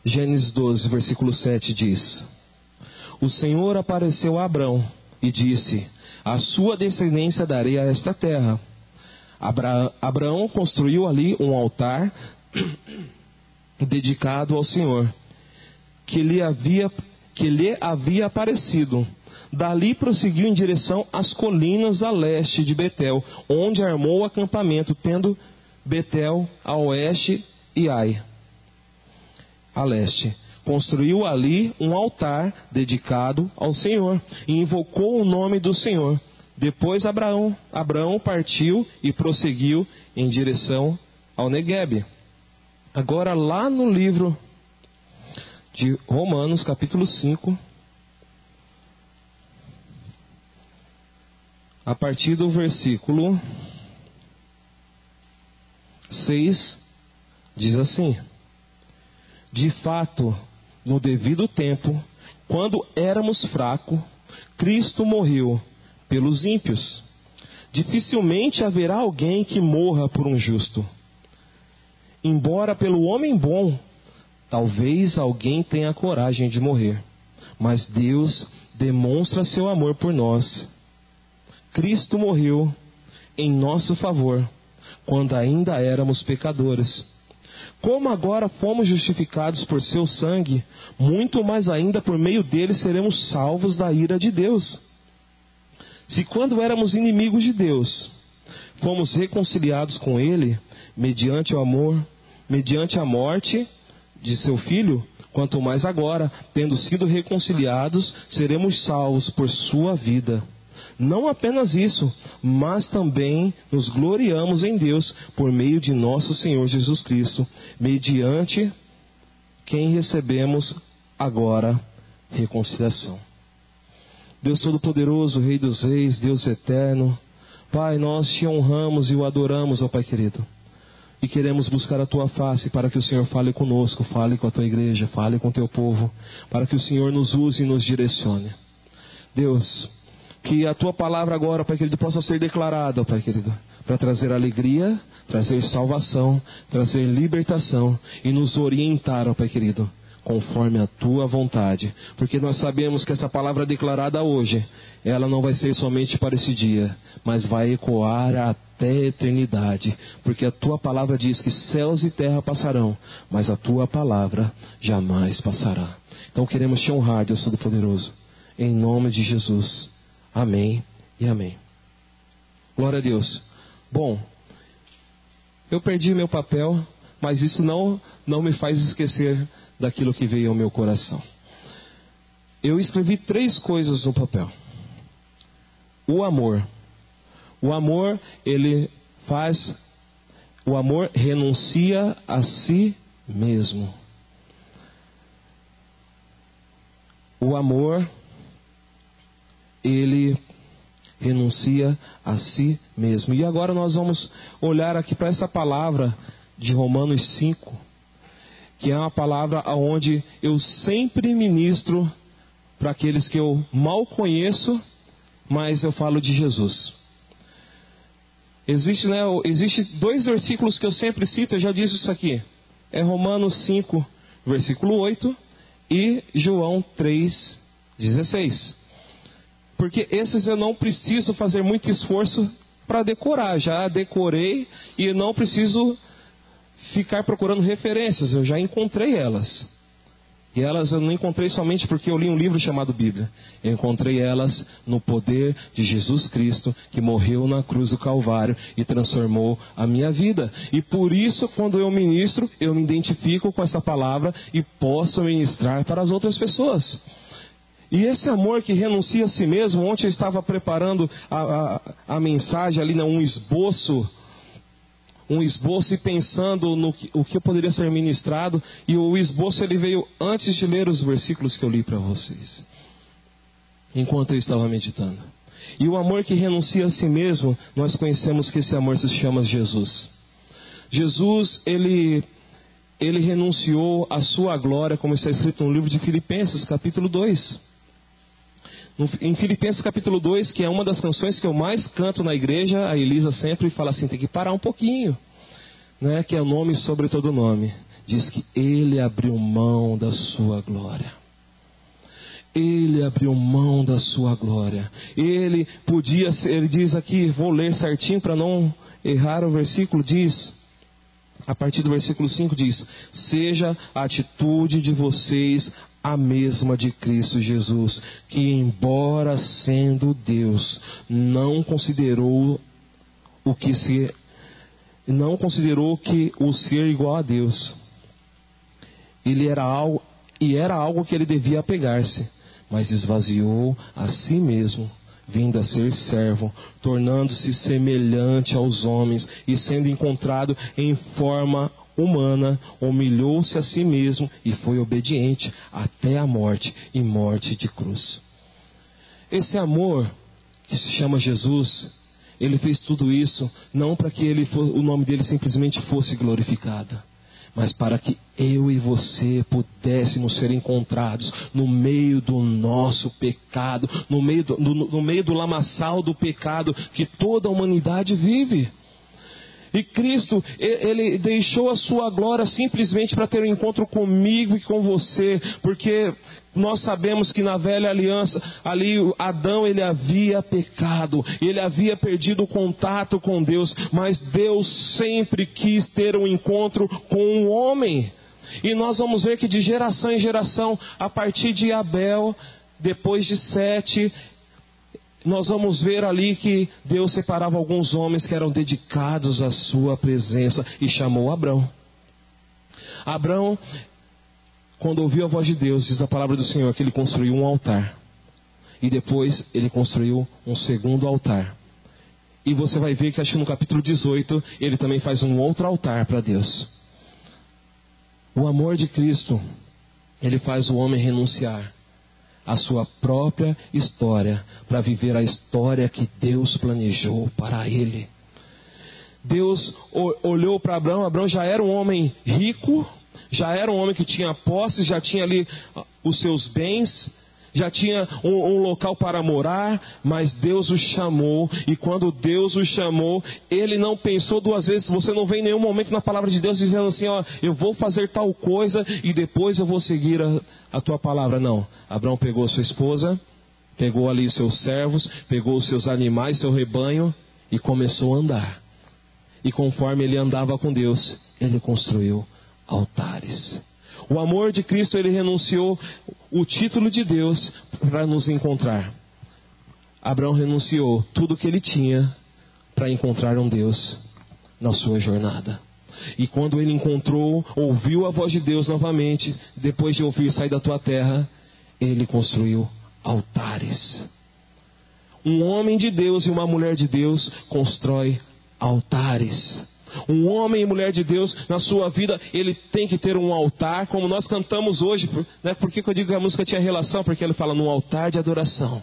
Gênesis 12, versículo 7 diz: O Senhor apareceu a Abrão e disse: A sua descendência darei a esta terra. Abraão construiu ali um altar dedicado ao Senhor, que lhe havia aparecido. Dali prosseguiu em direção às colinas a leste de Betel, onde armou o acampamento, tendo Betel a oeste e Ai a leste. Construiu ali um altar dedicado ao Senhor e invocou o nome do Senhor. Depois Abraão partiu e prosseguiu em direção ao Neguebe. Agora lá no livro de Romanos, capítulo 5, a partir do versículo 6, diz assim: De fato, no devido tempo, quando éramos fracos, Cristo morreu pelos ímpios. Dificilmente haverá alguém que morra por um justo. Embora pelo homem bom, talvez alguém tenha coragem de morrer. Mas Deus demonstra seu amor por nós. Cristo morreu em nosso favor, quando ainda éramos pecadores. Como agora fomos justificados por seu sangue, muito mais ainda por meio dele seremos salvos da ira de Deus. Se quando éramos inimigos de Deus, fomos reconciliados com ele, mediante o amor, mediante a morte de seu Filho, quanto mais agora, tendo sido reconciliados, seremos salvos por sua vida. Não apenas isso, mas também nos gloriamos em Deus por meio de nosso Senhor Jesus Cristo, mediante quem recebemos agora reconciliação. Deus Todo-Poderoso, Rei dos Reis, Deus Eterno, Pai, nós te honramos e o adoramos, ó Pai querido. E queremos buscar a Tua face para que o Senhor fale conosco, fale com a Tua igreja, fale com o Teu povo, para que o Senhor nos use e nos direcione. Deus, que a Tua palavra agora, Pai querido, possa ser declarada, Pai querido, para trazer alegria, trazer salvação, trazer libertação e nos orientar, ó Pai querido, conforme a Tua vontade. Porque nós sabemos que essa palavra declarada hoje, ela não vai ser somente para esse dia, mas vai ecoar até a eternidade. Porque a Tua palavra diz que céus e terra passarão, mas a Tua palavra jamais passará. Então queremos te honrar, Deus Todo-Poderoso, em nome de Jesus. Amém e amém. Glória a Deus. Bom, eu perdi meu papel, mas isso não me faz esquecer daquilo que veio ao meu coração. Eu escrevi 3 coisas no papel. O amor. O amor, o amor renuncia a si mesmo. O amor, ele renuncia a si mesmo. E agora nós vamos olhar aqui para essa palavra de Romanos 5, que é uma palavra onde eu sempre ministro para aqueles que eu mal conheço, mas eu falo de Jesus. Existe 2 versículos que eu sempre cito, eu já disse isso aqui. É Romanos 5, versículo 8 e João 3, 16. Porque esses eu não preciso fazer muito esforço para decorar. Já decorei e não preciso ficar procurando referências. Eu já encontrei elas. E elas eu não encontrei somente porque eu li um livro chamado Bíblia. Eu encontrei elas no poder de Jesus Cristo, que morreu na cruz do Calvário e transformou a minha vida. E por isso, quando eu ministro, eu me identifico com essa palavra e posso ministrar para as outras pessoas. E esse amor que renuncia a si mesmo, ontem eu estava preparando a mensagem ali, um esboço e pensando no o que poderia ser ministrado, e o esboço ele veio antes de ler os versículos que eu li para vocês, enquanto eu estava meditando. E o amor que renuncia a si mesmo, nós conhecemos que esse amor se chama Jesus. Jesus, ele renunciou à sua glória, como está escrito no livro de Filipenses, capítulo 2. Em Filipenses capítulo 2, que é uma das canções que eu mais canto na igreja, a Elisa sempre fala assim, tem que parar um pouquinho, né? Que é o nome sobre todo nome. diz que ele abriu mão da sua glória. Ele abriu mão da sua glória. Ele diz aqui, vou ler certinho para não errar o versículo, diz, a partir do versículo 5 diz: seja a atitude de vocês a mesma de Cristo Jesus, que embora sendo Deus, não considerou que o ser igual a Deus. Ele era algo que ele devia apegar-se, mas esvaziou a si mesmo, vindo a ser servo, tornando-se semelhante aos homens, e sendo encontrado em forma humana, humilhou-se a si mesmo e foi obediente até a morte, e morte de cruz. Esse amor que se chama Jesus, ele fez tudo isso não para que o nome dele simplesmente fosse glorificado, mas para que eu e você pudéssemos ser encontrados no meio do nosso pecado, no meio do lamaçal do pecado que toda a humanidade vive. E Cristo, ele deixou a sua glória simplesmente para ter um encontro comigo e com você, porque nós sabemos que na velha aliança, ali Adão, ele havia pecado, ele havia perdido o contato com Deus, mas Deus sempre quis ter um encontro com o homem. E nós vamos ver que de geração em geração, a partir de Abel, depois de Sete, nós vamos ver ali que Deus separava alguns homens que eram dedicados à sua presença e chamou Abrão. Abrão, quando ouviu a voz de Deus, diz a palavra do Senhor que ele construiu um altar. E depois ele construiu um segundo altar. E você vai ver que acho que no capítulo 18 ele também faz um outro altar para Deus. O amor de Cristo, ele faz o homem renunciar a sua própria história para viver a história que Deus planejou para ele. Deus olhou para Abrão. Abrão já era um homem rico, já era um homem que tinha posses, já tinha ali os seus bens, já tinha um local para morar, mas Deus o chamou, e quando Deus o chamou, ele não pensou duas vezes. Você não vê em nenhum momento na palavra de Deus dizendo assim, ó, eu vou fazer tal coisa e depois eu vou seguir a tua palavra. Não, Abrão pegou sua esposa, pegou ali seus servos, pegou os seus animais, seu rebanho, e começou a andar. E conforme ele andava com Deus, ele construiu altares. O amor de Cristo, ele renunciou o título de Deus para nos encontrar. Abraão renunciou tudo que ele tinha para encontrar um Deus na sua jornada. E quando ele ouviu a voz de Deus novamente, depois de ouvir sair da tua terra, ele construiu altares. Um homem de Deus e uma mulher de Deus constrói altares. Um homem e mulher de Deus, na sua vida, ele tem que ter um altar, como nós cantamos hoje, né? Por que eu digo que a música tinha relação? Porque ele fala num altar de adoração.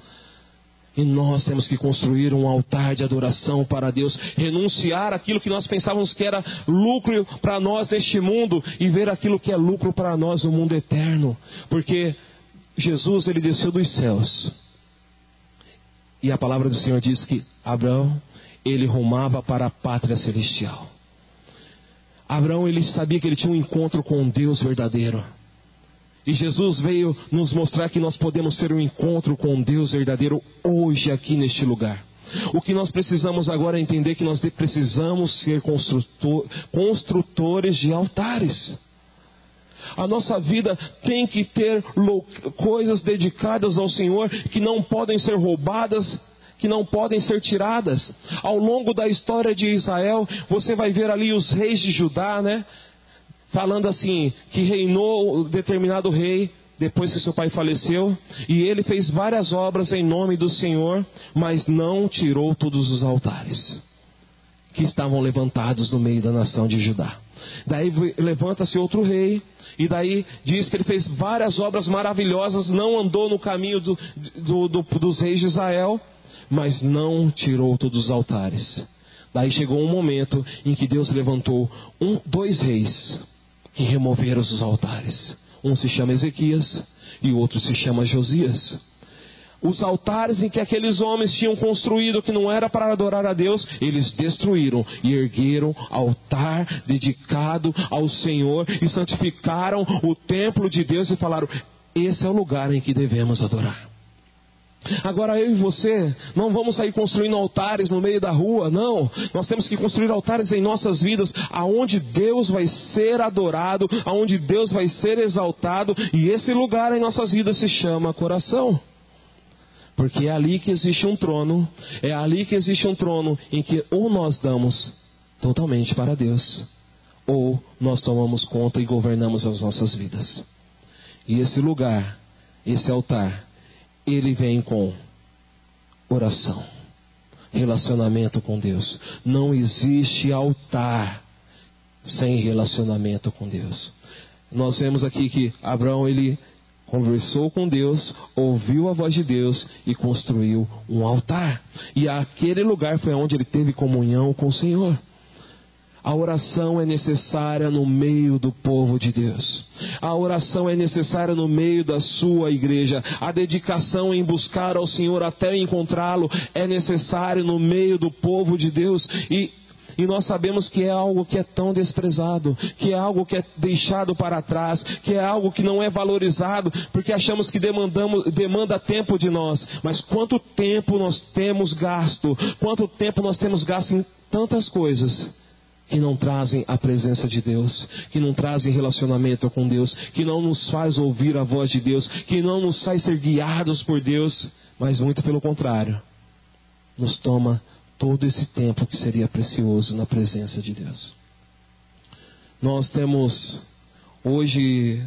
E nós temos que construir um altar de adoração para Deus, renunciar aquilo que nós pensávamos que era lucro para nós neste mundo, e ver aquilo que é lucro para nós no mundo eterno. Porque Jesus, ele desceu dos céus, e a palavra do Senhor diz que Abraão, ele rumava para a pátria celestial. Abraão, ele sabia que ele tinha um encontro com um Deus verdadeiro. E Jesus veio nos mostrar que nós podemos ter um encontro com um Deus verdadeiro hoje aqui neste lugar. O que nós precisamos agora é entender que nós precisamos ser construtores de altares. A nossa vida tem que ter coisas dedicadas ao Senhor que não podem ser roubadas, que não podem ser tiradas. Ao longo da história de Israel, você vai ver ali os reis de Judá, né? Falando assim, que reinou determinado rei depois que seu pai faleceu, e ele fez várias obras em nome do Senhor, mas não tirou todos os altares que estavam levantados no meio da nação de Judá. Daí levanta-se outro rei, e daí diz que ele fez várias obras maravilhosas, não andou no caminho dos reis de Israel, mas não tirou todos os altares. Daí chegou um momento em que Deus levantou dois reis que removeram os altares. Um se chama Ezequias e o outro se chama Josias. Os altares em que aqueles homens tinham construído, que não era para adorar a Deus, eles destruíram e ergueram altar dedicado ao Senhor e santificaram o templo de Deus e falaram: esse é o lugar em que devemos adorar. Agora eu e você não vamos sair construindo altares no meio da rua, não. Nós temos que construir altares em nossas vidas, aonde Deus vai ser adorado, aonde Deus vai ser exaltado, e esse lugar em nossas vidas se chama coração. Porque é ali que existe um trono, é ali que existe um trono em que ou nós damos totalmente para Deus, ou nós tomamos conta e governamos as nossas vidas. E esse lugar, esse altar, ele vem com oração, relacionamento com Deus. Não existe altar sem relacionamento com Deus. Nós vemos aqui que Abraão, ele conversou com Deus, ouviu a voz de Deus e construiu um altar. E aquele lugar foi onde ele teve comunhão com o Senhor. A oração é necessária no meio do povo de Deus. A oração é necessária no meio da sua igreja. A dedicação em buscar ao Senhor até encontrá-lo é necessário no meio do povo de Deus. E nós sabemos que é algo que é tão desprezado, que é algo que é deixado para trás, que é algo que não é valorizado, porque achamos que demanda tempo de nós. Mas quanto tempo nós temos gasto, quanto tempo nós temos gasto em tantas coisas que não trazem a presença de Deus, que não trazem relacionamento com Deus, que não nos faz ouvir a voz de Deus, que não nos faz ser guiados por Deus, mas muito pelo contrário, nos toma todo esse tempo que seria precioso na presença de Deus. Nós temos hoje,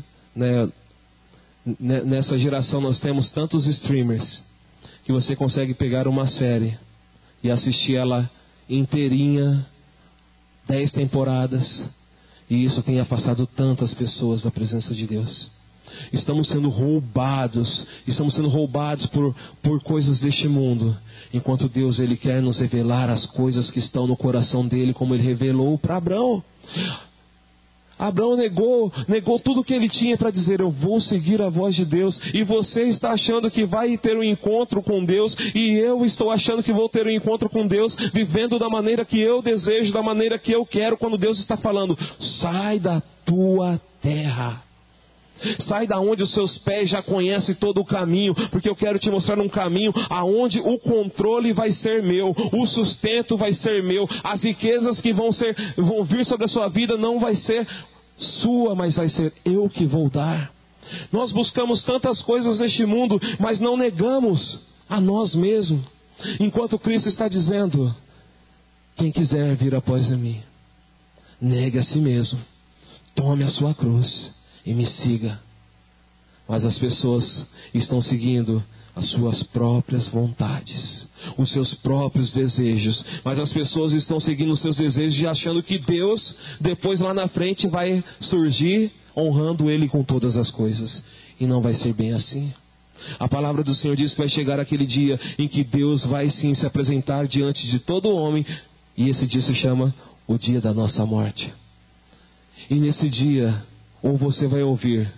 nessa geração, nós temos tantos streamers que você consegue pegar uma série e assistir ela inteirinha, 10 temporadas, e isso tem afastado tantas pessoas da presença de Deus. Estamos sendo roubados por coisas deste mundo, enquanto Deus, ele quer nos revelar as coisas que estão no coração dele, como ele revelou para Abraão. Abraão negou tudo que ele tinha para dizer: eu vou seguir a voz de Deus. E você está achando que vai ter um encontro com Deus, e eu estou achando que vou ter um encontro com Deus, vivendo da maneira que eu desejo, da maneira que eu quero, quando Deus está falando: sai da tua terra, sai da onde os seus pés já conhecem todo o caminho, porque eu quero te mostrar um caminho aonde o controle vai ser meu, o sustento vai ser meu, as riquezas que vão vir sobre a sua vida não vai ser sua, mas vai ser eu que vou dar. Nós buscamos tantas coisas neste mundo, mas não negamos a nós mesmos, enquanto Cristo está dizendo: quem quiser vir após mim, negue a si mesmo, tome a sua cruz e me siga. Mas as pessoas estão seguindo as suas próprias vontades, os seus próprios desejos. Mas as pessoas estão seguindo os seus desejos e achando que Deus, depois lá na frente, vai surgir honrando Ele com todas as coisas. E não vai ser bem assim. A palavra do Senhor diz que vai chegar aquele dia em que Deus vai sim se apresentar diante de todo homem. E esse dia se chama o dia da nossa morte. E nesse dia, ou você vai ouvir: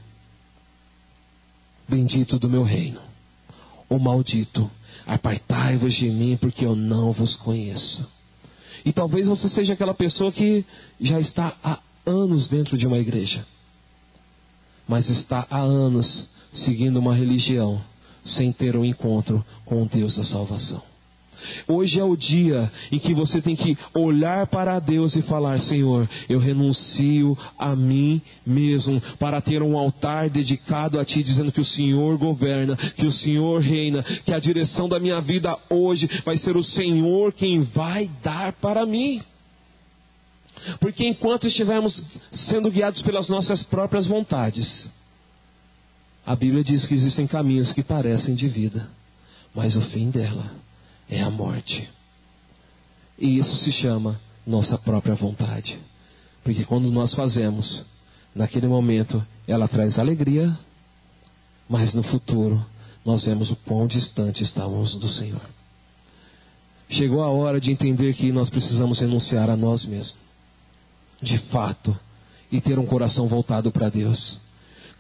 bendito do meu reino, ou maldito, apartai-vos de mim, porque eu não vos conheço. E talvez você seja aquela pessoa que já está há anos dentro de uma igreja, mas está há anos seguindo uma religião, sem ter um encontro com o Deus da salvação. Hoje é o dia em que você tem que olhar para Deus e falar: Senhor, eu renuncio a mim mesmo para ter um altar dedicado a Ti, dizendo que o Senhor governa, que o Senhor reina, que a direção da minha vida hoje vai ser o Senhor quem vai dar para mim. Porque enquanto estivermos sendo guiados pelas nossas próprias vontades, a Bíblia diz que existem caminhos que parecem de vida, mas o fim dela é a morte. E isso se chama nossa própria vontade. Porque quando nós fazemos, naquele momento ela traz alegria, mas no futuro nós vemos o quão distante estamos do Senhor. Chegou a hora de entender que nós precisamos renunciar a nós mesmos, de fato, e ter um coração voltado para Deus.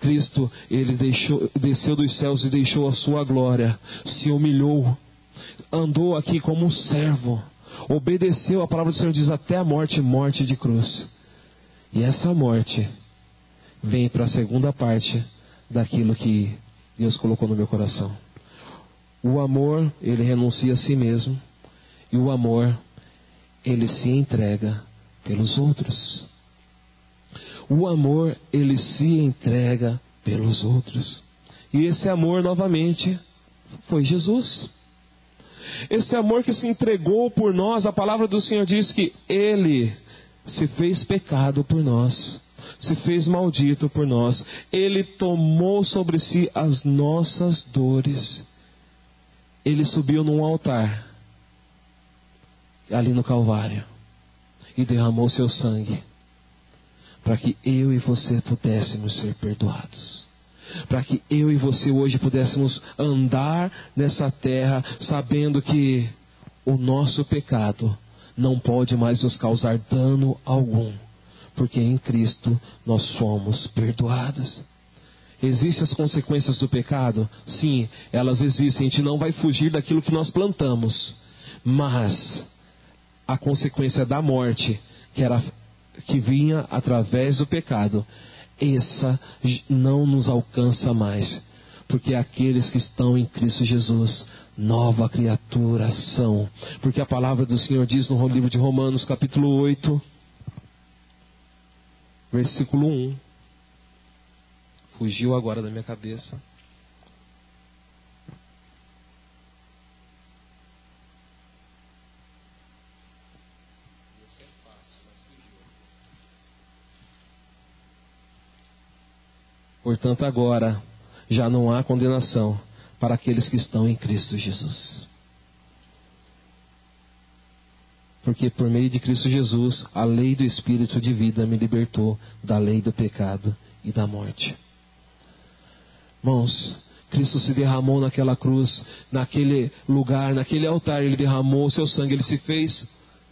Cristo, ele desceu dos céus e deixou a sua glória, se humilhou, andou aqui como um servo, obedeceu, a palavra do Senhor diz, até a morte, morte de cruz. E essa morte vem para a segunda parte daquilo que Deus colocou no meu coração. O amor, ele renuncia a si mesmo, e o amor, ele se entrega pelos outros. O amor, ele se entrega pelos outros. E esse amor, novamente, foi Jesus. Esse amor que se entregou por nós, a palavra do Senhor diz que ele se fez pecado por nós, se fez maldito por nós. Ele tomou sobre si as nossas dores. Ele subiu num altar, ali no Calvário, e derramou seu sangue, para que eu e você pudéssemos ser perdoados. Para que eu e você hoje pudéssemos andar nessa terra, sabendo que o nosso pecado não pode mais nos causar dano algum, porque em Cristo nós somos perdoados. Existem as consequências do pecado? Sim, elas existem. A gente não vai fugir daquilo que nós plantamos. Mas a consequência da morte, que vinha através do pecado, essa não nos alcança mais. Porque aqueles que estão em Cristo Jesus, nova criatura são. Porque a palavra do Senhor diz no livro de Romanos, capítulo 8, versículo 1. Fugiu agora da minha cabeça. Portanto, agora já não há condenação para aqueles que estão em Cristo Jesus. Porque por meio de Cristo Jesus, a lei do Espírito de vida me libertou da lei do pecado e da morte. Irmãos, Cristo se derramou naquela cruz, naquele lugar, naquele altar, ele derramou o seu sangue, ele se fez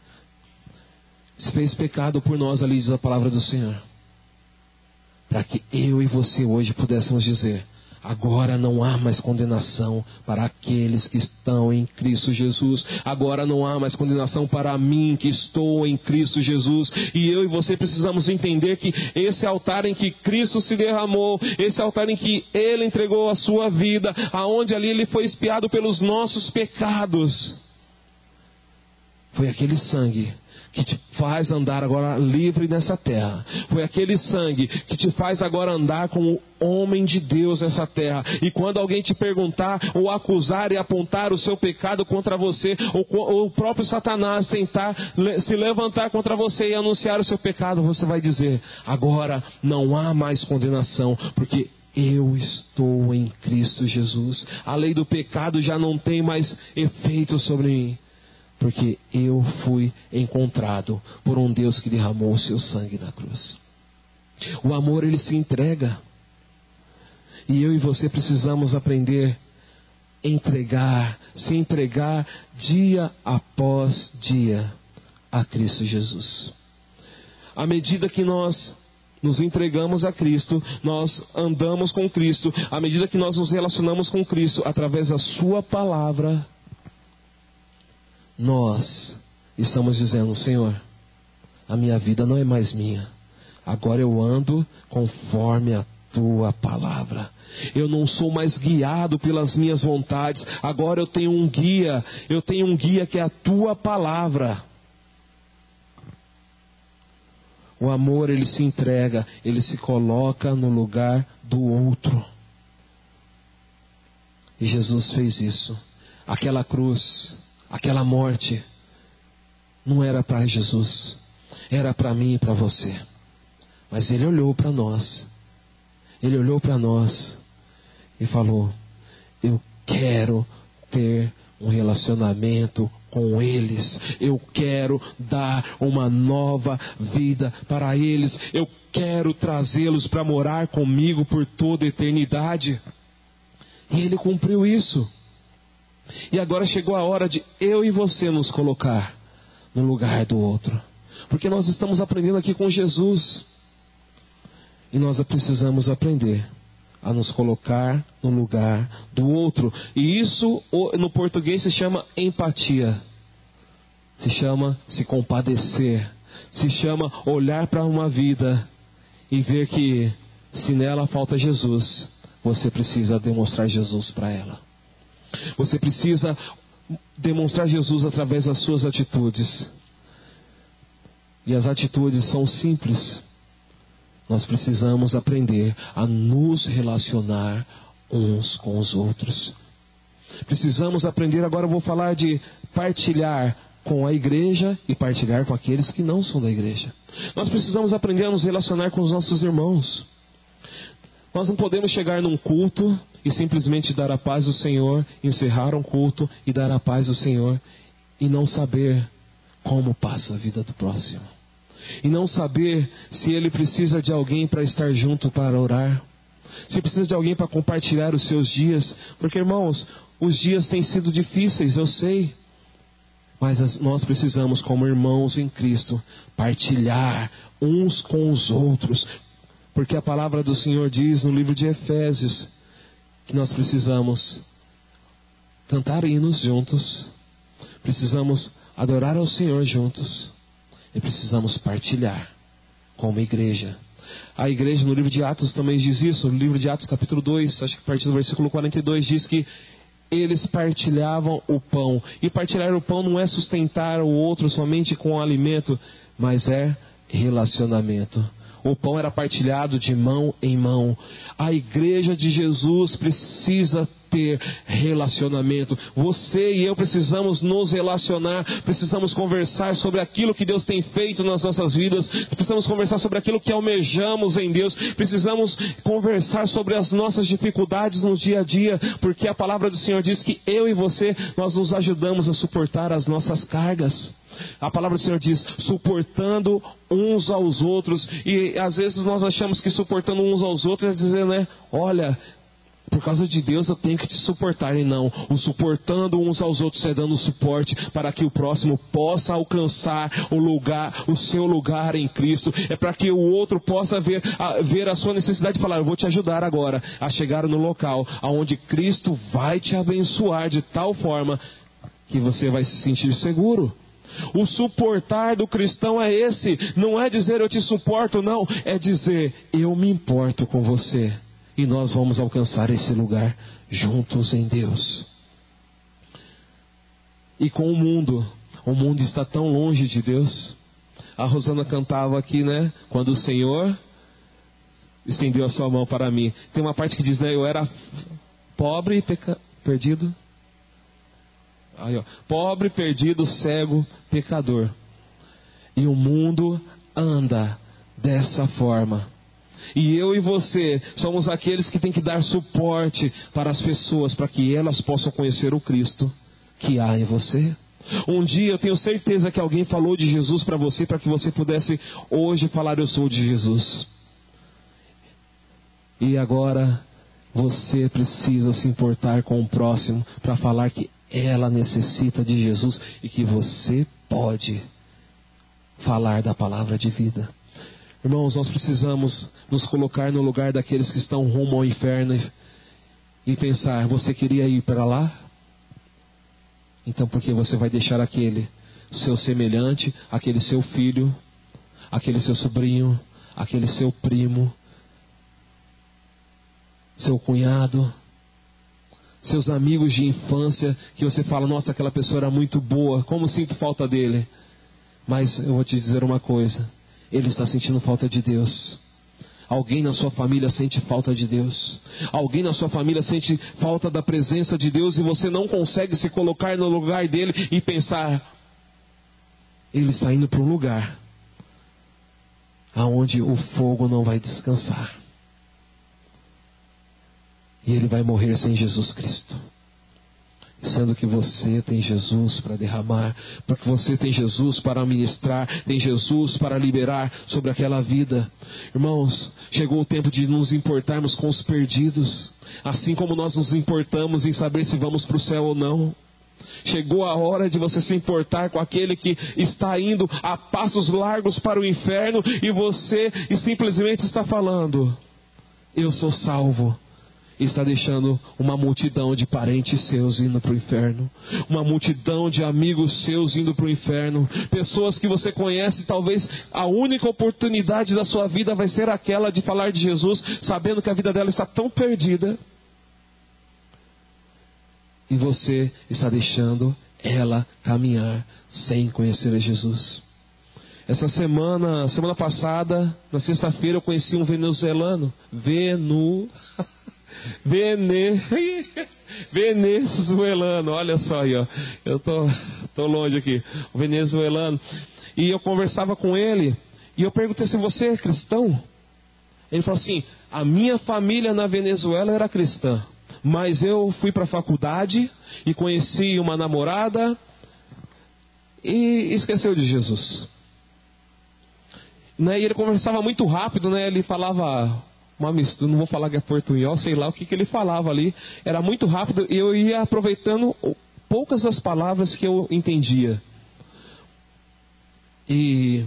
pecado por nós, ali diz a palavra do Senhor. Para que eu e você hoje pudéssemos dizer: agora não há mais condenação para aqueles que estão em Cristo Jesus. Agora não há mais condenação para mim que estou em Cristo Jesus. E eu e você precisamos entender que esse altar em que Cristo se derramou, esse altar em que Ele entregou a sua vida, aonde ali Ele foi expiado pelos nossos pecados, foi aquele sangue que te faz andar agora livre nessa terra. Foi aquele sangue que te faz agora andar como homem de Deus nessa terra. E quando alguém te perguntar, ou acusar e apontar o seu pecado contra você, ou o próprio Satanás tentar se levantar contra você e anunciar o seu pecado, você vai dizer: agora não há mais condenação, porque eu estou em Cristo Jesus. A lei do pecado já não tem mais efeito sobre mim, porque eu fui encontrado por um Deus que derramou o seu sangue na cruz. O amor, ele se entrega. E eu e você precisamos aprender a se entregar dia após dia a Cristo Jesus. À medida que nós nos entregamos a Cristo, nós andamos com Cristo, à medida que nós nos relacionamos com Cristo através da sua palavra, nós estamos dizendo: Senhor, a minha vida não é mais minha. Agora eu ando conforme a tua palavra. Eu não sou mais guiado pelas minhas vontades. Agora eu tenho um guia. Eu tenho um guia que é a tua palavra. O amor, ele se entrega, ele se coloca no lugar do outro. E Jesus fez isso. Aquela cruz, aquela morte, não era para Jesus, era para mim e para você. Mas Ele olhou para nós. Ele olhou para nós e falou: eu quero ter um relacionamento com eles. Eu quero dar uma nova vida para eles. Eu quero trazê-los para morar comigo por toda a eternidade. E Ele cumpriu isso. E agora chegou a hora de eu e você nos colocar no lugar do outro. Porque nós estamos aprendendo aqui com Jesus. E nós precisamos aprender a nos colocar no lugar do outro. E isso no português se chama empatia. Se chama se compadecer. Se chama olhar para uma vida e ver que se nela falta Jesus, você precisa demonstrar Jesus para ela. Você precisa demonstrar Jesus através das suas atitudes. E as atitudes são simples. Nós precisamos aprender a nos relacionar uns com os outros. Precisamos aprender, agora eu vou falar de partilhar com a igreja e partilhar com aqueles que não são da igreja. Nós precisamos aprender a nos relacionar com os nossos irmãos. Nós não podemos chegar num culto e simplesmente dar a paz do Senhor, encerrar um culto e dar a paz do Senhor e não saber como passa a vida do próximo. E não saber se ele precisa de alguém para estar junto para orar. Se precisa de alguém para compartilhar os seus dias. Porque, irmãos, os dias têm sido difíceis, eu sei. Mas nós precisamos, como irmãos em Cristo, partilhar uns com os outros. Porque a palavra do Senhor diz no livro de Efésios que nós precisamos cantar hinos juntos. Precisamos adorar ao Senhor juntos. E precisamos partilhar como igreja. A igreja no livro de Atos também diz isso. No livro de Atos capítulo 2, acho que a partir do versículo 42, diz que eles partilhavam o pão. E partilhar o pão não é sustentar o outro somente com o alimento, mas é relacionamento. O pão era partilhado de mão em mão. A igreja de Jesus precisa ter relacionamento. Você e eu precisamos nos relacionar. Precisamos conversar sobre aquilo que Deus tem feito nas nossas vidas. Precisamos conversar sobre aquilo que almejamos em Deus. Precisamos conversar sobre as nossas dificuldades no dia a dia. Porque a palavra do Senhor diz que eu e você, nós nos ajudamos a suportar as nossas cargas. A palavra do Senhor diz, suportando uns aos outros. E às vezes nós achamos que suportando uns aos outros é dizer, né? Olha, por causa de Deus eu tenho que te suportar. E não, o suportando uns aos outros é dando suporte para que o próximo possa alcançar o seu lugar em Cristo. É para que o outro possa ver a sua necessidade e falar, eu vou te ajudar agora a chegar no local onde Cristo vai te abençoar de tal forma que você vai se sentir seguro. O suportar do cristão é esse. Não é dizer eu te suporto, não. É dizer eu me importo com você. E nós vamos alcançar esse lugar juntos em Deus. E com o mundo está tão longe de Deus. A Rosana cantava aqui, né? Quando o Senhor estendeu a sua mão para mim. Tem uma parte que diz, né? Eu era pobre e perdido. Aí, ó, pobre, perdido, cego, pecador. E o mundo anda dessa forma. E eu e você somos aqueles que tem que dar suporte para as pessoas, para que elas possam conhecer o Cristo que há em você. Um dia eu tenho certeza que alguém falou de Jesus para você, para que você pudesse hoje falar, eu sou de Jesus. E agora você precisa se importar com o próximo para falar que ela necessita de Jesus e que você pode falar da palavra de vida. Irmãos, nós precisamos nos colocar no lugar daqueles que estão rumo ao inferno e pensar, você queria ir para lá? Então por que você vai deixar aquele seu semelhante, aquele seu filho, aquele seu sobrinho, aquele seu primo, seu cunhado, seus amigos de infância, que você fala, nossa, aquela pessoa era muito boa, como sinto falta dele. Mas eu vou te dizer uma coisa, ele está sentindo falta de Deus. Alguém na sua família sente falta de Deus. Alguém na sua família sente falta da presença de Deus e você não consegue se colocar no lugar dele e pensar, ele está indo para um lugar aonde o fogo não vai descansar. E ele vai morrer sem Jesus Cristo. Sendo que você tem Jesus para derramar, porque você tem Jesus para ministrar, tem Jesus para liberar sobre aquela vida. Irmãos, chegou o tempo de nos importarmos com os perdidos, assim como nós nos importamos em saber se vamos para o céu ou não. Chegou a hora de você se importar com aquele que está indo a passos largos para o inferno e você simplesmente está falando, eu sou salvo, está deixando uma multidão de parentes seus indo para o inferno, uma multidão de amigos seus indo para o inferno, pessoas que você conhece, talvez a única oportunidade da sua vida vai ser aquela de falar de Jesus, sabendo que a vida dela está tão perdida, e você está deixando ela caminhar sem conhecer a Jesus. Essa semana passada, na sexta-feira, eu conheci um venezuelano. Venezuelano, olha só aí, ó. Eu tô longe aqui. O venezuelano. E eu conversava com ele, e eu perguntei se você é cristão. Ele falou assim: a minha família na Venezuela era cristã, mas eu fui para a faculdade e conheci uma namorada e esqueceu de Jesus. E ele conversava muito rápido, né? Ele falava uma mistura, não vou falar que é portunhol, sei lá o que ele falava ali. Era muito rápido e eu ia aproveitando poucas das palavras que eu entendia. E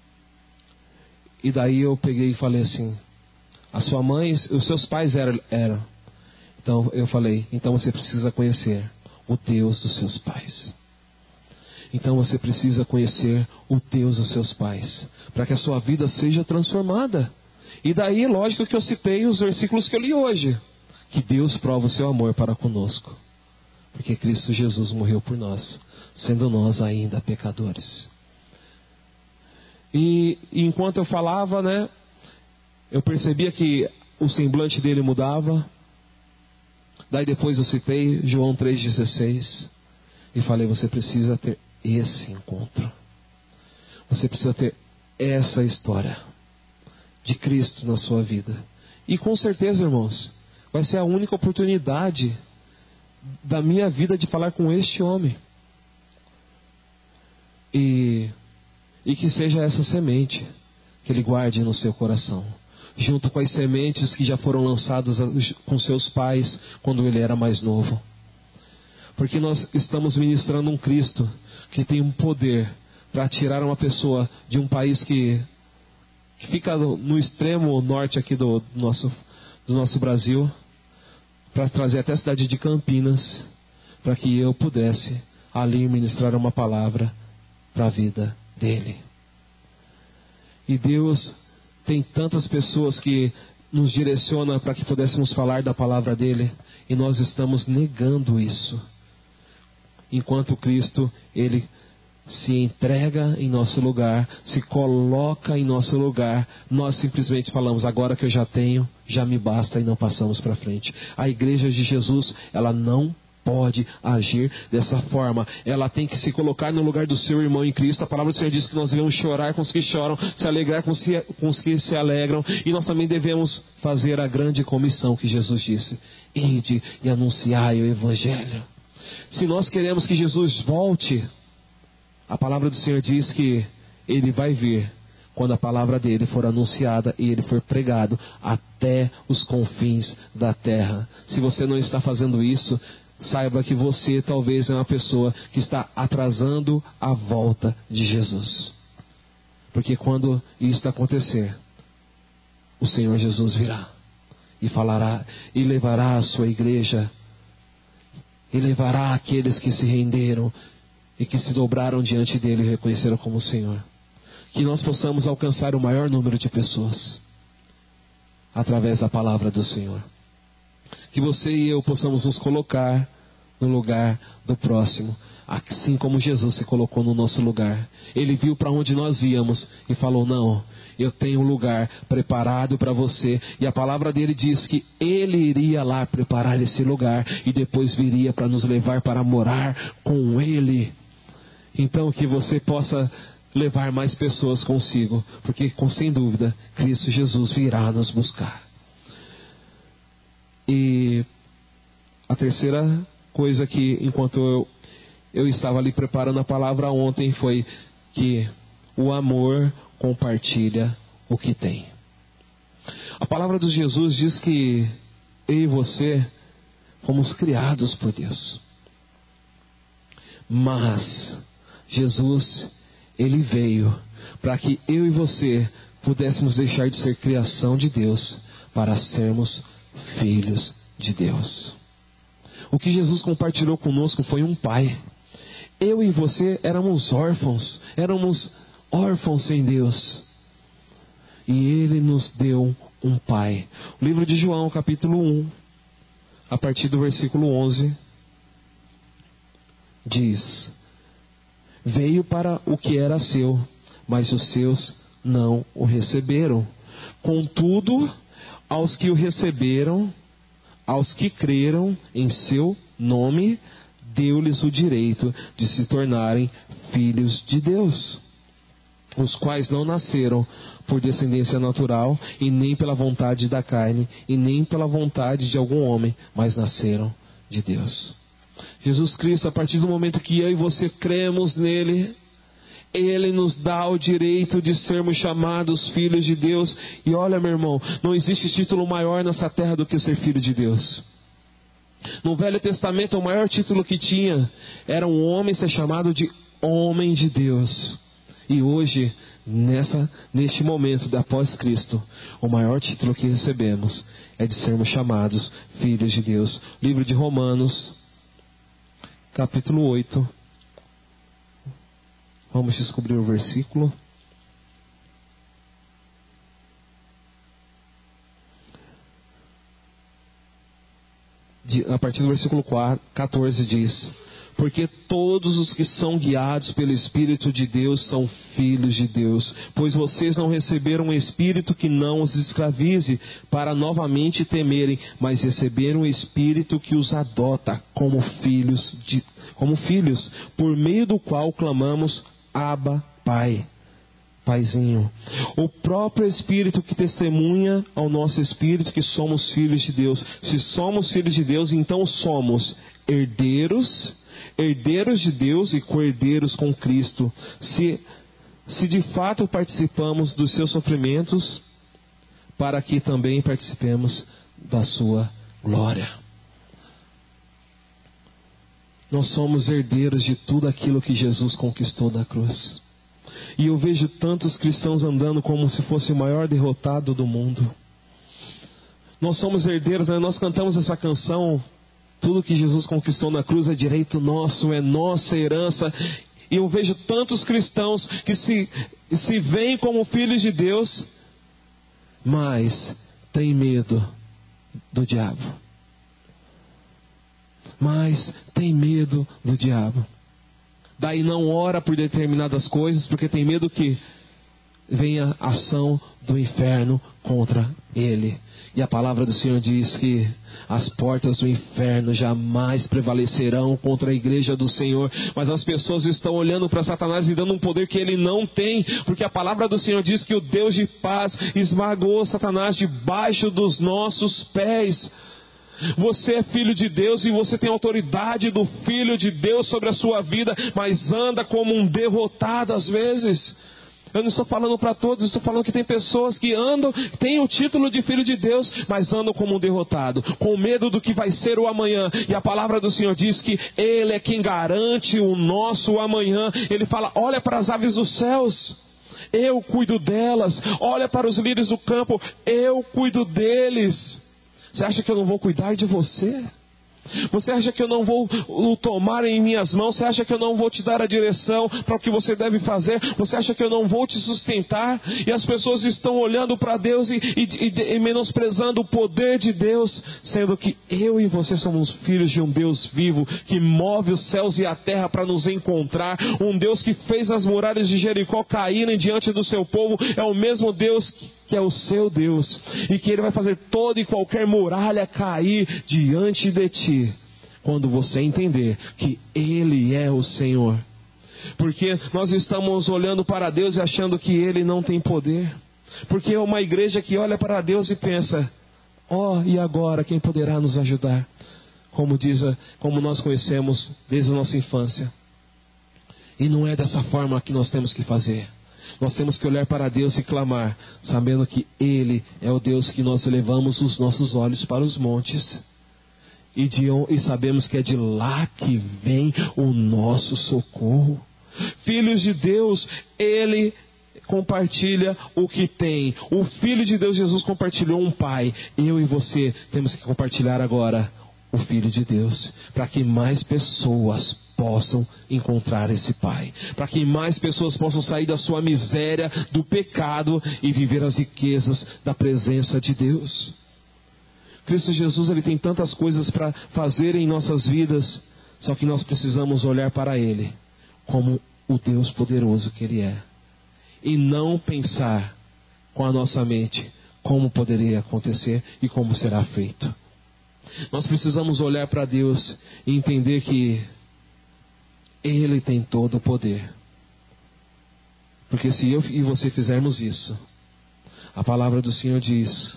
daí eu peguei e falei assim: a sua mãe, os seus pais eram. Então eu falei: então você precisa conhecer o Deus dos seus pais. Então você precisa conhecer o Deus dos seus pais, para que a sua vida seja transformada. E daí, lógico que eu citei os versículos que eu li hoje, que Deus prova o seu amor para conosco, porque Cristo Jesus morreu por nós, sendo nós ainda pecadores. E enquanto eu falava, né, eu percebia que o semblante dele mudava. Daí depois eu citei João 3,16 e falei: você precisa ter esse encontro, você precisa ter essa história de Cristo na sua vida. E com certeza, irmãos, vai ser a única oportunidade da minha vida de falar com este homem. E que seja essa semente que ele guarde no seu coração, junto com as sementes que já foram lançadas com seus pais quando ele era mais novo. Porque nós estamos ministrando um Cristo que tem um poder para tirar uma pessoa de um país que fica no extremo norte aqui do nosso Brasil, para trazer até a cidade de Campinas, para que eu pudesse ali ministrar uma palavra para a vida dele. E Deus tem tantas pessoas que nos direciona para que pudéssemos falar da palavra dele, e nós estamos negando isso. Enquanto Cristo, ele se entrega em nosso lugar, se coloca em nosso lugar, nós simplesmente falamos: agora que eu já tenho, já me basta, e não passamos para frente. A igreja de Jesus, ela não pode agir dessa forma. Ela tem que se colocar no lugar do seu irmão em Cristo. A palavra do Senhor diz que nós devemos chorar com os que choram, se alegrar com os que se alegram, e nós também devemos fazer a grande comissão que Jesus disse: ide e anunciai o Evangelho. Se nós queremos que Jesus volte, a palavra do Senhor diz que ele vai vir quando a palavra dele for anunciada e ele for pregado até os confins da terra. Se você não está fazendo isso, saiba que você talvez é uma pessoa que está atrasando a volta de Jesus. Porque quando isso acontecer, o Senhor Jesus virá e falará, e levará a sua igreja, e levará aqueles que se renderam e que se dobraram diante dele e reconheceram como o Senhor. Que nós possamos alcançar o maior número de pessoas através da palavra do Senhor. Que você e eu possamos nos colocar no lugar do próximo, assim como Jesus se colocou no nosso lugar. Ele viu para onde nós íamos e falou: não, eu tenho um lugar preparado para você. E a palavra dele diz que ele iria lá preparar esse lugar e depois viria para nos levar para morar com ele. Então que você possa levar mais pessoas consigo, porque sem dúvida Cristo Jesus virá nos buscar. E a terceira coisa que, enquanto eu estava ali preparando a palavra ontem, foi que o amor compartilha o que tem. A palavra de Jesus diz que eu e você fomos criados por Deus, mas Jesus, ele veio para que eu e você pudéssemos deixar de ser criação de Deus para sermos filhos de Deus. O que Jesus compartilhou conosco foi um pai. Eu e você éramos órfãos sem Deus. E Ele nos deu um pai. O livro de João, capítulo 1, a partir do versículo 11, diz: veio para o que era seu, mas os seus não o receberam. Contudo, aos que o receberam, aos que creram em seu nome, deu-lhes o direito de se tornarem filhos de Deus, os quais não nasceram por descendência natural, e nem pela vontade da carne, e nem pela vontade de algum homem, mas nasceram de Deus. Jesus Cristo, a partir do momento que eu e você cremos nele, Ele nos dá o direito de sermos chamados filhos de Deus. E olha, meu irmão, não existe título maior nessa terra do que ser filho de Deus. No Velho Testamento, o maior título que tinha era um homem ser chamado de homem de Deus. E hoje, neste momento após Cristo, o maior título que recebemos é de sermos chamados filhos de Deus. Livro de Romanos, capítulo 8. Vamos descobrir o versículo. A partir do versículo 14 diz: porque todos os que são guiados pelo Espírito de Deus são filhos de Deus. Pois vocês não receberam um espírito que não os escravize para novamente temerem, mas receberam um espírito que os adota como filhos, por meio do qual clamamos: Abba, Pai. Paizinho. O próprio Espírito que testemunha ao nosso Espírito que somos filhos de Deus. Se somos filhos de Deus, então somos herdeiros de Deus e co-herdeiros com Cristo. Se de fato participamos dos seus sofrimentos, para que também participemos da sua glória. Nós somos herdeiros de tudo aquilo que Jesus conquistou na cruz. E eu vejo tantos cristãos andando como se fosse o maior derrotado do mundo. Nós somos herdeiros, né? Nós cantamos essa canção: tudo que Jesus conquistou na cruz é direito nosso, é nossa herança. E eu vejo tantos cristãos que se veem como filhos de Deus, mas têm medo do diabo. Daí não ora por determinadas coisas, porque tem medo que venha a ação do inferno contra ele. E a palavra do Senhor diz que as portas do inferno jamais prevalecerão contra a igreja do Senhor. Mas as pessoas estão olhando para Satanás e dando um poder que ele não tem, porque a palavra do Senhor diz que o Deus de paz esmagou Satanás debaixo dos nossos pés. Você é filho de Deus e você tem autoridade do Filho de Deus sobre a sua vida, mas anda como um derrotado às vezes. Eu não estou falando para todos, estou falando que tem pessoas que andam, têm o título de filho de Deus, mas andam como um derrotado, com medo do que vai ser o amanhã. E a palavra do Senhor diz que Ele é quem garante o nosso amanhã. Ele fala: olha para as aves dos céus, eu cuido delas. Olha para os lírios do campo, eu cuido deles. Você acha que eu não vou cuidar de você? Você acha que eu não vou o tomar em minhas mãos? Você acha que eu não vou te dar a direção para o que você deve fazer? Você acha que eu não vou te sustentar? E as pessoas estão olhando para Deus e menosprezando o poder de Deus, sendo que eu e você somos filhos de um Deus vivo, que move os céus e a terra para nos encontrar. Um Deus que fez as muralhas de Jericó caírem diante do seu povo. É o mesmo Deus que é o seu Deus, e que Ele vai fazer toda e qualquer muralha cair diante de ti, quando você entender que Ele é o Senhor. Porque nós estamos olhando para Deus e achando que Ele não tem poder. Porque é uma igreja que olha para Deus e pensa: e agora quem poderá nos ajudar? Como nós conhecemos desde a nossa infância. E não é dessa forma que nós temos que fazer. Nós temos que olhar para Deus e clamar, sabendo que Ele é o Deus que nós elevamos os nossos olhos para os montes. E sabemos que é de lá que vem o nosso socorro. Filhos de Deus, Ele compartilha o que tem. O Filho de Deus Jesus compartilhou um Pai. Eu e você temos que compartilhar agora o Filho de Deus, para que mais pessoas possam encontrar esse Pai, para que mais pessoas possam sair da sua miséria, do pecado e viver as riquezas da presença de Deus. Cristo Jesus, Ele tem tantas coisas para fazer em nossas vidas, só que nós precisamos olhar para Ele como o Deus poderoso que Ele é, e não pensar com a nossa mente como poderia acontecer e como será feito. Nós precisamos olhar para Deus e entender que Ele tem todo o poder. Porque se eu e você fizermos isso, a palavra do Senhor diz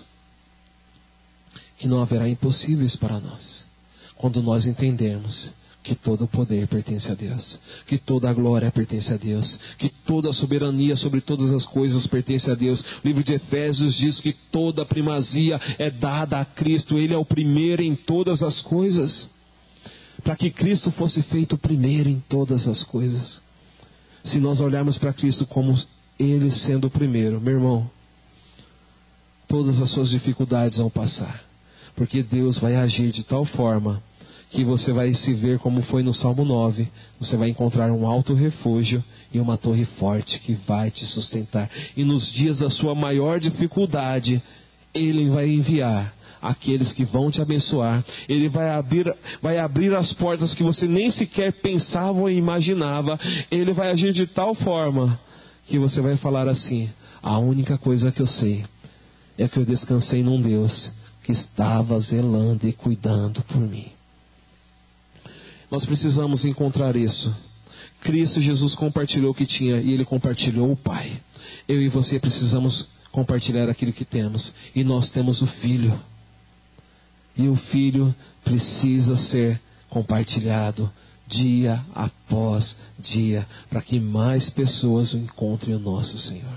que não haverá impossíveis para nós, quando nós entendermos que todo o poder pertence a Deus, que toda a glória pertence a Deus, que toda a soberania sobre todas as coisas pertence a Deus. O livro de Efésios diz que toda a primazia é dada a Cristo. Ele é o primeiro em todas as coisas, para que Cristo fosse feito primeiro em todas as coisas. Se nós olharmos para Cristo como Ele sendo o primeiro, meu irmão, todas as suas dificuldades vão passar, porque Deus vai agir de tal forma que você vai se ver como foi no Salmo 9. Você vai encontrar um alto refúgio e uma torre forte que vai te sustentar. E nos dias da sua maior dificuldade, Ele vai enviar aqueles que vão te abençoar. Ele vai abrir as portas que você nem sequer pensava ou imaginava. Ele vai agir de tal forma que você vai falar assim: a única coisa que eu sei é que eu descansei num Deus que estava zelando e cuidando por mim. Nós precisamos encontrar isso. Cristo Jesus compartilhou o que tinha e Ele compartilhou o Pai. Eu e você precisamos compartilhar aquilo que temos. E nós temos o Filho. E o Filho precisa ser compartilhado dia após dia, para que mais pessoas o encontrem o nosso Senhor.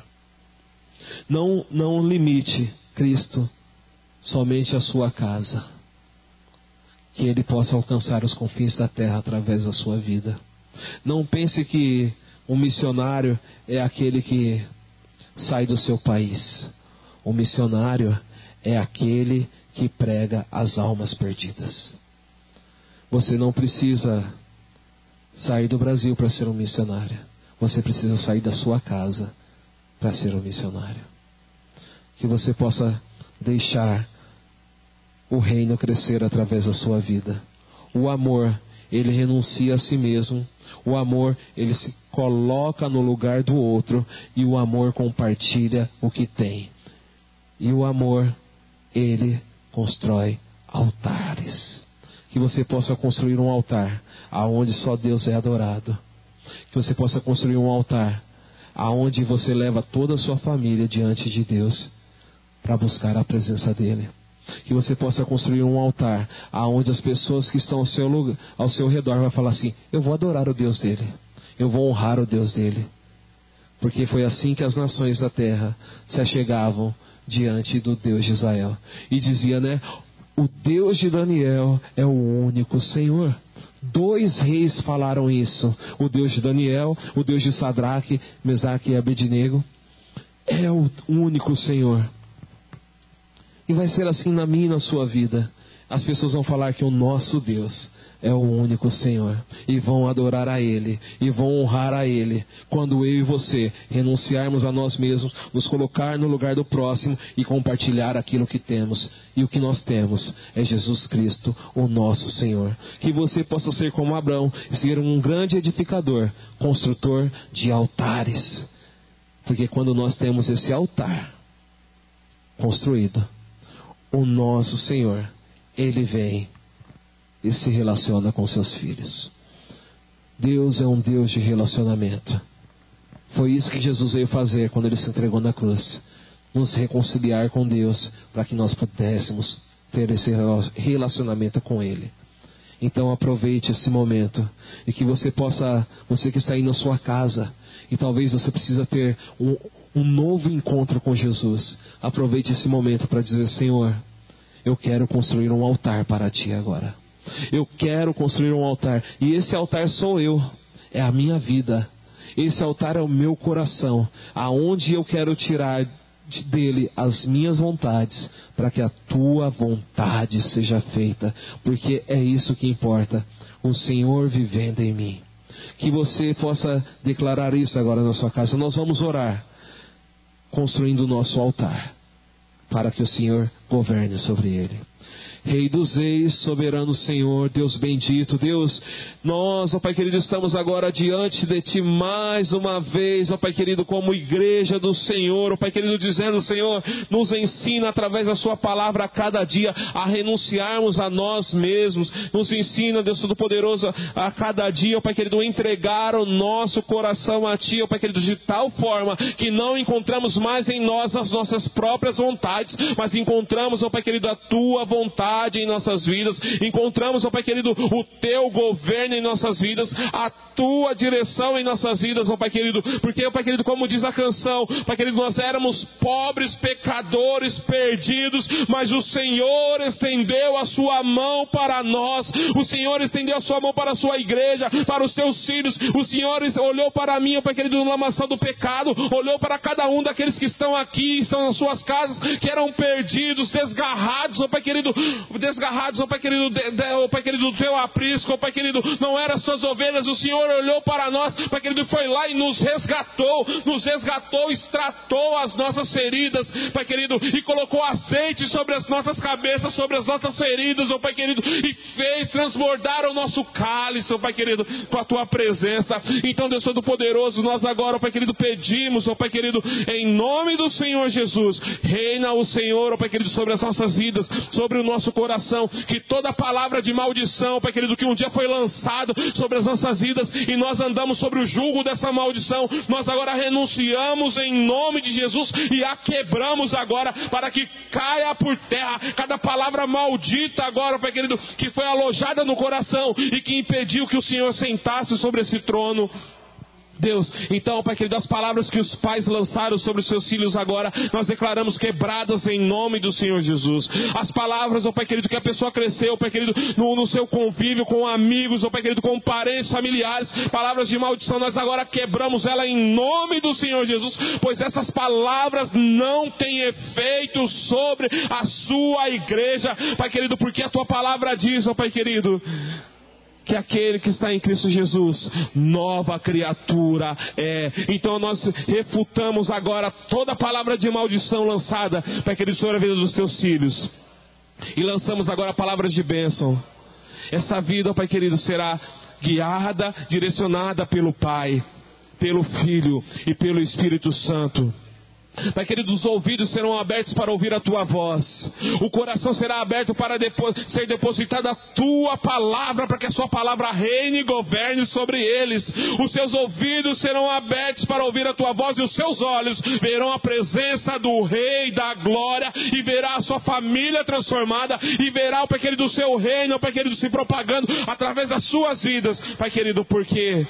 Não limite Cristo somente à sua casa, que Ele possa alcançar os confins da terra através da sua vida. Não pense que um missionário é aquele que sai do seu país. O missionário é aquele que prega as almas perdidas. Você não precisa sair do Brasil para ser um missionário. Você precisa sair da sua casa para ser um missionário. Que você possa deixar o reino crescer através da sua vida. O amor, ele renuncia a si mesmo. O amor, ele se coloca no lugar do outro. E o amor compartilha o que tem. E o amor, ele constrói altares. Que você possa construir um altar aonde só Deus é adorado. Que você possa construir um altar aonde você leva toda a sua família diante de Deus para buscar a presença dele. Que você possa construir um altar aonde as pessoas que estão ao seu redor vão falar assim: eu vou adorar o Deus dele, eu vou honrar o Deus dele. Porque foi assim que as nações da terra se achegavam diante do Deus de Israel. E dizia, né? O Deus de Daniel é o único Senhor. 2 reis falaram isso. O Deus de Daniel, o Deus de Sadraque, Mesaque e Abednego é o único Senhor. E vai ser assim na minha e na sua vida. As pessoas vão falar que o nosso Deus é o único Senhor. E vão adorar a Ele. E vão honrar a Ele. Quando eu e você renunciarmos a nós mesmos, nos colocar no lugar do próximo e compartilhar aquilo que temos. E o que nós temos é Jesus Cristo, o nosso Senhor. Que você possa ser como Abraão, ser um grande edificador, construtor de altares. Porque quando nós temos esse altar construído, o nosso Senhor, Ele vem e se relaciona com seus filhos. Deus é um Deus de relacionamento. Foi isso que Jesus veio fazer quando Ele se entregou na cruz. Nos reconciliar com Deus, para que nós pudéssemos ter esse relacionamento com Ele. Então aproveite esse momento. E que você possa, você que está aí na sua casa, e talvez você precisa ter um novo encontro com Jesus. Aproveite esse momento para dizer: Senhor, eu quero construir um altar para Ti agora. Eu quero construir um altar. E esse altar sou eu. É a minha vida. Esse altar é o meu coração, aonde eu quero tirar dele as minhas vontades, para que a tua vontade seja feita, porque é isso que importa, o Senhor vivendo em mim. Que você possa declarar isso agora na sua casa. Nós vamos orar, construindo o nosso altar, para que o Senhor governe sobre ele. Rei dos reis, soberano Senhor, Deus bendito, Deus, nós, ó Pai querido, estamos agora diante de Ti mais uma vez, ó Pai querido, como igreja do Senhor, ó Pai querido, dizendo, Senhor, nos ensina através da Sua palavra a cada dia a renunciarmos a nós mesmos, nos ensina, Deus Todo-Poderoso, a cada dia, ó Pai querido, entregar o nosso coração a Ti, ó Pai querido, de tal forma que não encontramos mais em nós as nossas próprias vontades, mas encontramos, ó Pai querido, a Tua vontade em nossas vidas, encontramos, ó Pai querido, o Teu governo em nossas vidas, a Tua direção em nossas vidas, ó Pai querido, porque, ó Pai querido, como diz a canção, Pai querido, nós éramos pobres, pecadores, perdidos, mas o Senhor estendeu a Sua mão para nós, o Senhor estendeu a Sua mão para a Sua igreja, para os Teus filhos, o Senhor olhou para mim, ó Pai querido, na maçã do pecado, olhou para cada um daqueles que estão aqui, estão nas suas casas, que eram perdidos, desgarrados, ó Pai querido, desgarrados, ó Pai querido, ó Pai querido, do Teu aprisco, ó Pai querido, não eram as Tuas ovelhas, o Senhor olhou para nós, Pai querido, foi lá e nos resgatou, extratou as nossas feridas, Pai querido, e colocou azeite sobre as nossas cabeças, sobre as nossas feridas, ó Pai querido, e fez transbordar o nosso cálice, ó Pai querido, com a Tua presença. Então, Deus Todo-Poderoso, nós agora, ó Pai querido, pedimos, ó Pai querido, em nome do Senhor Jesus, reina o Senhor, ó Pai querido, sobre as nossas vidas, sobre o nosso coração, que toda palavra de maldição, Pai querido, que um dia foi lançado sobre as nossas vidas, e nós andamos sobre o jugo dessa maldição, nós agora renunciamos em nome de Jesus, e a quebramos agora, para que caia por terra, cada palavra maldita agora, Pai querido, que foi alojada no coração, e que impediu que o Senhor sentasse sobre esse trono. Deus, então, Pai querido, as palavras que os pais lançaram sobre os seus filhos agora, nós declaramos quebradas em nome do Senhor Jesus. As palavras, ó Pai querido, que a pessoa cresceu, Pai querido, no seu convívio com amigos, ó Pai querido, com parentes, familiares, palavras de maldição, nós agora quebramos ela em nome do Senhor Jesus, pois essas palavras não têm efeito sobre a Sua igreja, Pai querido, porque a Tua palavra diz, ó Pai querido, que aquele que está em Cristo Jesus, nova criatura é. Então nós refutamos agora toda palavra de maldição lançada, Pai querido, sobre a vida dos Teus filhos, e lançamos agora palavras de bênção. Essa vida, Pai querido, será guiada, direcionada pelo Pai, pelo Filho e pelo Espírito Santo. Pai querido, os ouvidos serão abertos para ouvir a Tua voz, o coração será aberto para ser depositada a Tua palavra, para que a Sua palavra reine e governe sobre eles. Os seus ouvidos serão abertos para ouvir a Tua voz, e os seus olhos verão a presença do Rei da Glória, e verá a sua família transformada, e verá, Pai querido, o seu reino, Pai querido, se propagando através das suas vidas, Pai querido, porque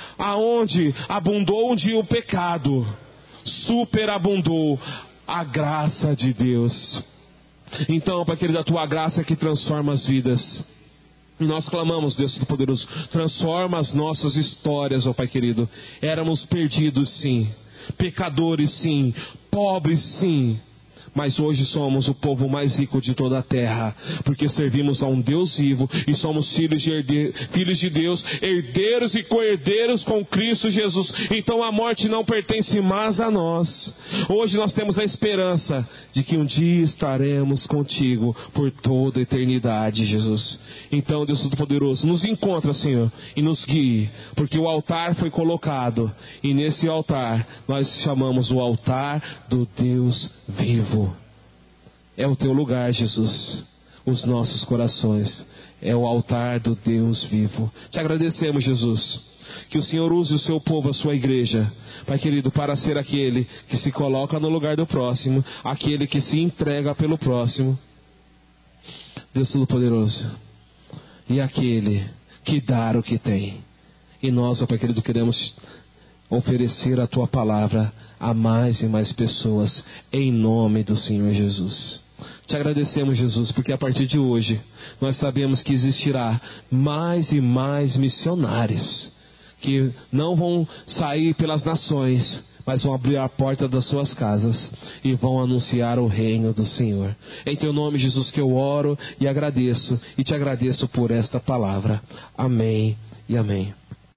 aonde abundou um dia o pecado, superabundou a graça de Deus. Então, Pai querido, a Tua graça é que transforma as vidas. E nós clamamos, Deus Todo-Poderoso, transforma as nossas histórias, ó Pai querido. Éramos perdidos, sim, pecadores, sim, pobres, sim, mas hoje somos o povo mais rico de toda a terra, porque servimos a um Deus vivo e somos filhos de Deus, herdeiros e co-herdeiros com Cristo Jesus. Então a morte não pertence mais a nós. Hoje nós temos a esperança de que um dia estaremos contigo por toda a eternidade, Jesus. Então, Deus Todo-Poderoso, nos encontra, Senhor, e nos guie, porque o altar foi colocado, e nesse altar nós chamamos o altar do Deus vivo. É o Teu lugar, Jesus, os nossos corações, é o altar do Deus vivo. Te agradecemos, Jesus, que o Senhor use o Seu povo, a Sua igreja, Pai querido, para ser aquele que se coloca no lugar do próximo, aquele que se entrega pelo próximo, Deus Todo-Poderoso, e aquele que dá o que tem. E nós, ó Pai querido, queremos oferecer a Tua palavra a mais e mais pessoas, em nome do Senhor Jesus. Te agradecemos, Jesus, porque a partir de hoje nós sabemos que existirá mais e mais missionários que não vão sair pelas nações, mas vão abrir a porta das suas casas e vão anunciar o reino do Senhor. Em teu nome, Jesus, que eu oro e agradeço, e te agradeço por esta palavra. Amém e amém.